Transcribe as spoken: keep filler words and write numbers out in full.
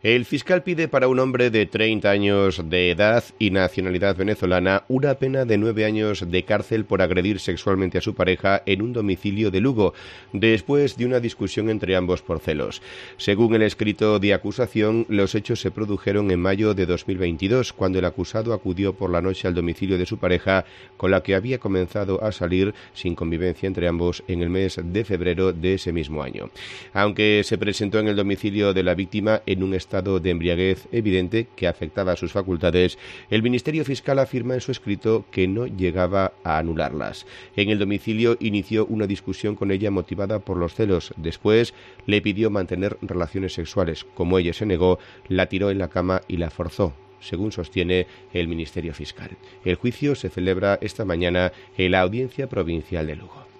El fiscal pide para un hombre de treinta años de edad y nacionalidad venezolana una pena de nueve años de cárcel por agredir sexualmente a su pareja en un domicilio de Lugo, después de una discusión entre ambos por celos. Según el escrito de acusación, los hechos se produjeron en mayo de dos mil veintidós, cuando el acusado acudió por la noche al domicilio de su pareja, con la que había comenzado a salir sin convivencia entre ambos en el mes de febrero de ese mismo año. Aunque se presentó en el domicilio de la víctima en un estado de embriaguez evidente que afectaba a sus facultades, el Ministerio Fiscal afirma en su escrito que no llegaba a anularlas. En el domicilio inició una discusión con ella motivada por los celos. Después le pidió mantener relaciones sexuales. Como ella se negó, la tiró en la cama y la forzó, según sostiene el Ministerio Fiscal. El juicio se celebra esta mañana en la Audiencia Provincial de Lugo.